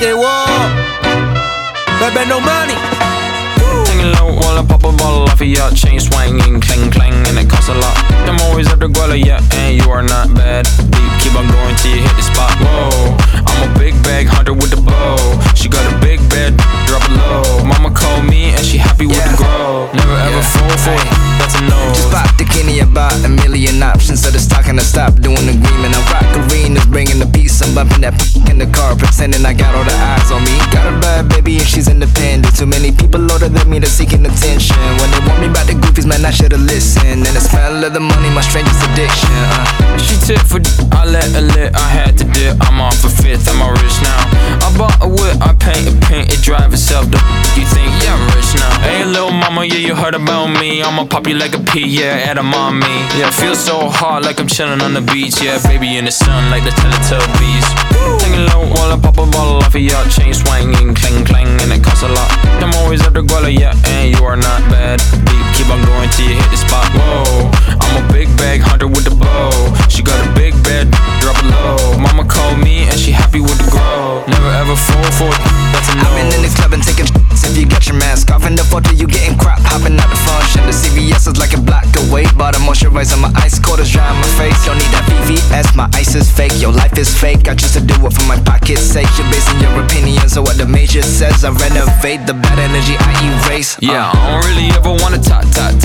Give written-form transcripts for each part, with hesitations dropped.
que wow. Bebe no money. Singing low while I pop a bottle off of your chain swinging, clang clang, and it costs a lot. I'm always at the guala, yeah, and you are not bad. Deep, keep on going till you hit the spot. Whoa, I'm a big bag hunter with the bow. She got a big bed, drop it low. Mama called me and she happy with the grow. Never ever fall for it, that's a no. Just bought the Kenny about a million options. So the stock and I stop doing the agreement. I rock arenas, bringing the peace. I'm bumping that in the car, pretending I got all the eyes on me. Got a bad baby and she's independent. Too many people older than me, they're seeking attention. When they want me about the goofies, man, I should've listened. And the smell of the money, my strangest addiction. She tip for I let her lit, I had to dip. I'm off a fifth, I'm all rich now. I bought a whip, I paint a paint, it drive itself. The you think, yeah, I'm rich now. Hey, little mama, yeah, you heard about me. I'ma pop you like a pea, yeah, at a mommy. Yeah, feel so hot like I'm chilling on the beach. Yeah, baby in the sun like the Teletubbies. Singing low while I pop a bottle off of your chain swinging, clang clang, and it costs a lot. I'm always at the guala, yeah, and you are not bad. Deep, keep on going till you hit the spot. Whoa, I'm a big bag hunter with the bow. She got a big bed, drop it low. Mama called me and she happy with the grow. Never ever fall for it, that's a no. I've been in the club and taking if you got your mask off. In the photo you getting crap, hopping out the function. The CVS is like a block away. Bought a moisturizer, my ice cold is dry on my face. Don't need that VVS, my ice is fake. Your life is fake, I just to do it for my pocket's sake. You're basing your opinions on what the major says. I renovate the bad energy I erase. Yeah, I don't really ever wanna top.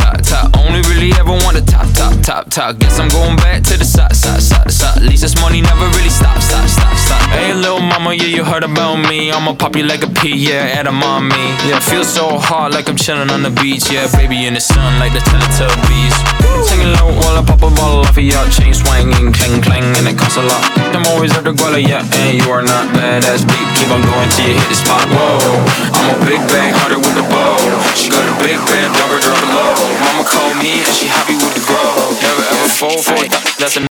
Only really ever wanna top. Guess I'm going back to the side. At least this money never really stop. Hey, little mama, yeah, you heard about me. I'ma pop you like a pea, yeah, at a mommy. Yeah, feel so hot like I'm chilling on the beach. Yeah, baby in the sun like the Teletubbies. Singing low while I pop a bottle off of your chain swinging, clang clang, and it costs a lot. I'm always at the guala, yeah, and you are not bad. That's deep, keep on going till you hit the spot. Whoa, I'm a big bag hunter with the bow. She got a big bed, drop it low. Mama called me and she happy with the grow. Never ever fall for it, that's a